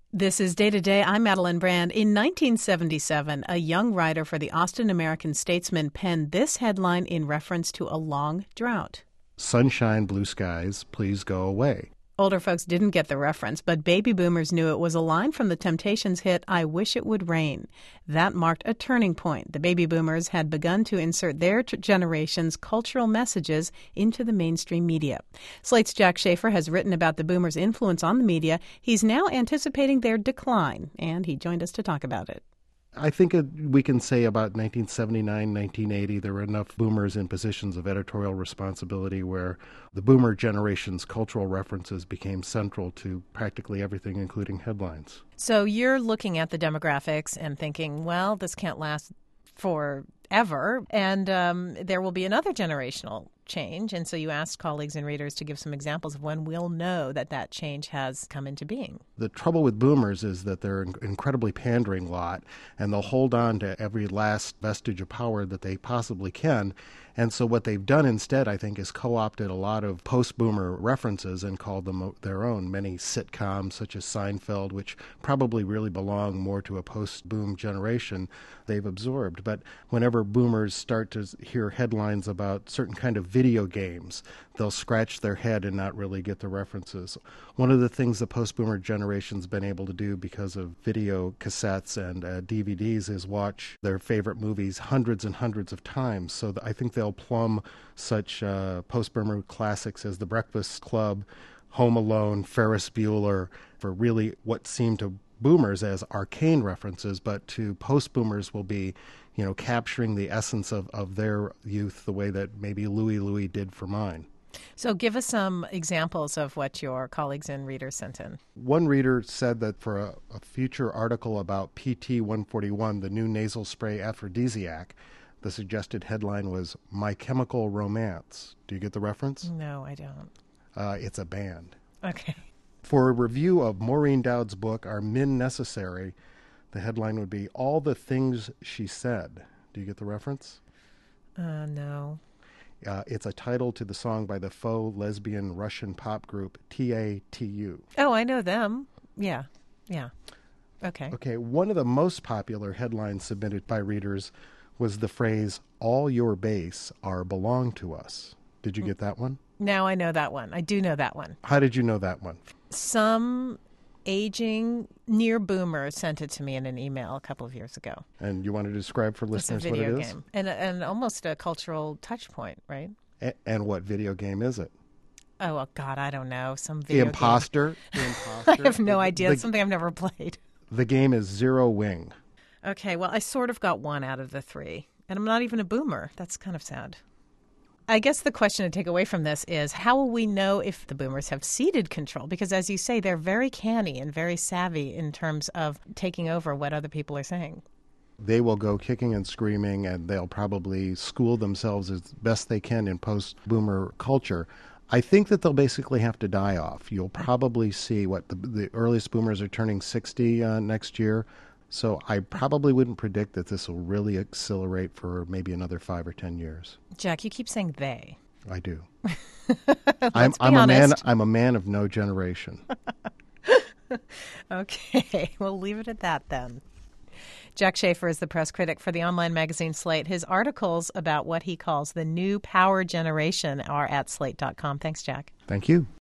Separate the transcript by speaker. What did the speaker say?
Speaker 1: This is Day to Day. I'm Madeline Brand. In 1977, a young writer for the Austin American-Statesman penned this headline in reference to a long drought.
Speaker 2: Sunshine, blue skies, please go away.
Speaker 1: Older folks didn't get the reference, but baby boomers knew it was a line from the Temptations' hit, I Wish It Would Rain. That marked a turning point. The baby boomers had begun to insert their generation's cultural messages into the mainstream media. Slate's Jack Schaefer has written about the boomers' influence on the media. He's now anticipating their decline, and he joined us to talk about it.
Speaker 2: I think we can say about 1979, 1980, there were enough boomers in positions of editorial responsibility where the boomer generation's cultural references became central to practically everything, including headlines.
Speaker 3: So you're looking at the demographics and thinking, well, this can't last forever, and there will be another generational change. And so you asked colleagues and readers to give some examples of when we'll know that that change has come into being.
Speaker 2: The trouble with boomers is that they're an incredibly pandering lot, and they'll hold on to every last vestige of power that they possibly can. And so what they've done instead, I think, is co-opted a lot of post-boomer references and called them their own. Many sitcoms, such as Seinfeld, which probably really belong more to a post-boom generation, they've absorbed. But whenever boomers start to hear headlines about certain kind of video games, they'll scratch their head and not really get the references. One of the things the post-boomer generation's been able to do because of video cassettes and DVDs is watch their favorite movies hundreds and hundreds of times. So I think they'll plumb such post-boomer classics as The Breakfast Club, Home Alone, Ferris Bueller, for really what seem to boomers as arcane references, but to post-boomers will be, capturing the essence of their youth the way that maybe Louie did for mine.
Speaker 3: So give us some examples of what your colleagues and readers sent in.
Speaker 2: One reader said that for a future article about PT-141, the new nasal spray aphrodisiac, the suggested headline was My Chemical Romance. Do you get the reference?
Speaker 3: No, I don't.
Speaker 2: It's a band.
Speaker 3: Okay.
Speaker 2: For a review of Maureen Dowd's book, Are Men Necessary?, the headline would be All the Things She Said. Do you get the reference?
Speaker 3: No.
Speaker 2: It's a title to the song by the faux lesbian Russian pop group TATU.
Speaker 3: Oh, I know them. Yeah. Okay,
Speaker 2: one of the most popular headlines submitted by readers was the phrase, all your base are belong to us. Did you get that one?
Speaker 3: Now I know that one. I do know that one.
Speaker 2: How did you know that one?
Speaker 3: Some aging near boomer sent it to me in an email a couple of years ago.
Speaker 2: And you want to describe for listeners what it is?
Speaker 3: It's a video game. And almost a cultural touch point, right?
Speaker 2: And what video game is it?
Speaker 3: Oh, well, God, I don't know. Some video
Speaker 2: Imposter?
Speaker 3: game. I have no idea. It's something I've never played.
Speaker 2: The game is Zero Wing.
Speaker 3: Okay, well, I sort of got one out of the three. And I'm not even a boomer. That's kind of sad. I guess the question to take away from this is, how will we know if the boomers have ceded control? Because as you say, they're very canny and very savvy in terms of taking over what other people are saying.
Speaker 2: They will go kicking and screaming, and they'll probably school themselves as best they can in post-boomer culture. I think that they'll basically have to die off. You'll probably see the earliest boomers are turning 60 next year. So I probably wouldn't predict that this will really accelerate for maybe another 5 or 10 years.
Speaker 3: Jack, you keep saying they.
Speaker 2: I do.
Speaker 3: I'm honest.
Speaker 2: I'm a man of no generation.
Speaker 3: Okay, we'll leave it at that then. Jack Schaefer is the press critic for the online magazine Slate. His articles about what he calls the new power generation are at slate.com. Thanks, Jack.
Speaker 2: Thank you.